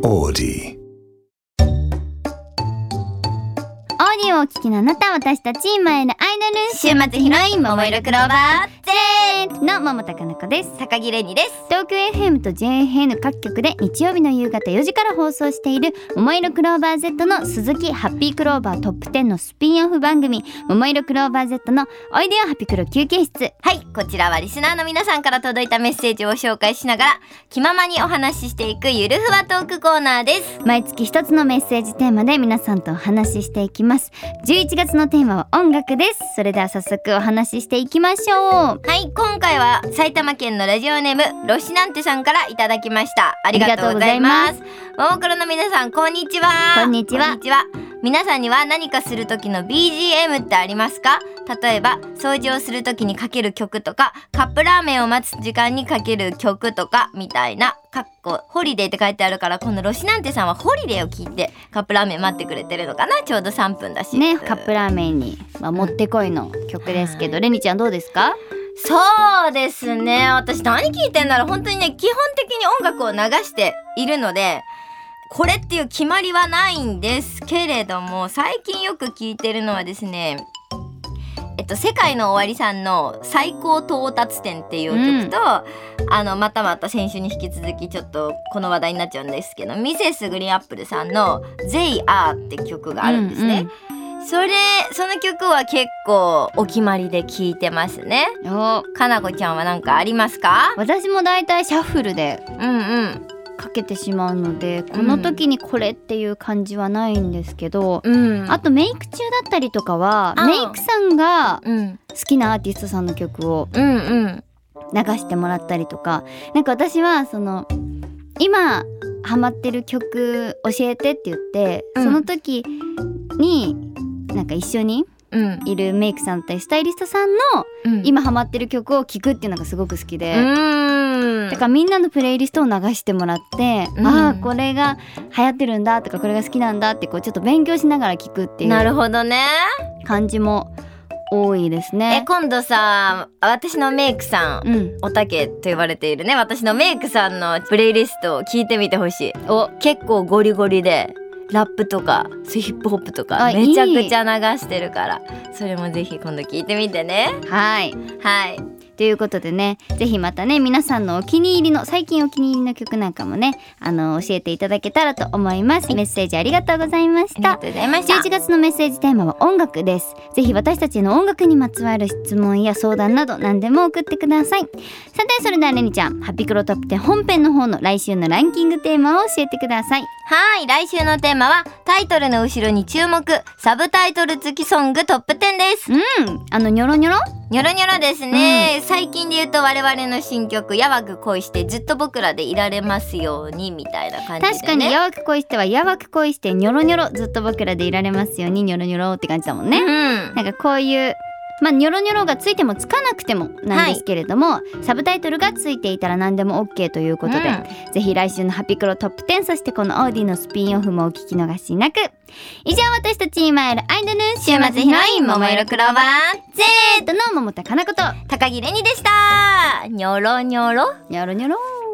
オーディをお聞きのあなた、私たち今へのアイドル週末ヒロイン桃色クローバー Z の桃田かな子です。 高木れにです。 東京 FM と JFN 各局で日曜日の夕方4時から放送している桃色クローバー Z の鈴木ハッピークローバートップ10のスピンオフ番組桃色クローバー Z のおいでよハピクロ休憩室。 はい、こちらはリスナーの皆さんから届いたメッセージを紹介しながら気ままにお話ししていくゆるふわトークコーナーです。 毎月一つのメッセージテーマで皆さんとお話ししていきます。11月のテーマは音楽です。それでは早速お話ししていきましょう。 はい、今回は埼玉県のラジオネームロシナンテさんからいただきました。ありがとうございます。ももクロの皆さん、こんにちは。 こんにちは。 皆さんには何かする時の BGM ってありますか？例えば掃除をする時にかける曲とか、カップラーメンを待つ時間にかける曲とかみたいな。かっこホリデーって書いてあるから、このロシナンテさんはホリデーを聞いてカップラーメン待ってくれてるのかな。ちょうど3分だしね、カップラーメンに、もってこいの曲ですけど、レニちゃんどうですか？ そうですね、私何聞いてんだろう。本当にね、基本的に音楽を流しているのでこれっていう決まりはないんですけれども、最近よく聞いてるのはですね、世界の終わりさんの最高到達点っていう曲と、また先週に引き続きちょっとこの話題になっちゃうんですけど、ミセスグリーンアップルさんの They Are って曲があるんですね、その曲は結構お決まりで聴いてますね。かなこちゃんは何かありますか？ 私もだいたいシャッフルでかけてしまうので、この時にこれっていう感じはないんですけど、あとメイク中だったりとかはメイクさんが好きなアーティストさんの曲を流してもらったりとか、なんか私はその今ハマってる曲教えてって言って、その時になんか一緒にいるメイクさんだったりスタイリストさんの今ハマってる曲を聴くっていうのがすごく好きで、だからみんなのプレイリストを流してもらって、これが流行ってるんだとか、これが好きなんだってこうちょっと勉強しながら聴くっていうなるほどね感じも多いですね。 今度さ、私のメイクさん、おたけと言われているね、私のメイクさんのプレイリストを聞いてみてほしい。結構ゴリゴリでラップとかヒップホップとかめちゃくちゃ流してるから、それもぜひ今度聞いてみてね。はいということでね、ぜひまたね、皆さんのお気に入りの最近お気に入りの曲なんかもね、教えていただけたらと思います。メッセージありがとうございました。11月のメッセージテーマは音楽です。ぜひ私たちの音楽にまつわる質問や相談など何でも送ってください。さて、それではレニちゃん、ハピクロトップ10本編の方の来週のランキングテーマを教えてください。 はい、来週のテーマはタイトルの後ろに注目、サブタイトル付きソングトップ10です。 ニョロニョロニョロニョロですね、最近で言うと我々の新曲やわく恋してずっと僕らでいられますようにみたいな感じでね。 確かにやわく恋してはやわく恋してニョロニョロずっと僕らでいられますようにニョロニョロって感じだもんね、なんかこういうニョロニョロがついてもつかなくてもなんですけれども、サブタイトルがついていたら何でも OK ということで、ぜひ来週のハピクロトップ10、そしてこのオーディのスピンオフもお聞き逃しなく。以上、私たち今いるアイドル週末ヒロイン桃色クローバー Z の桃田かな子と高木れにでした。ニョロニョロニョロニョロ。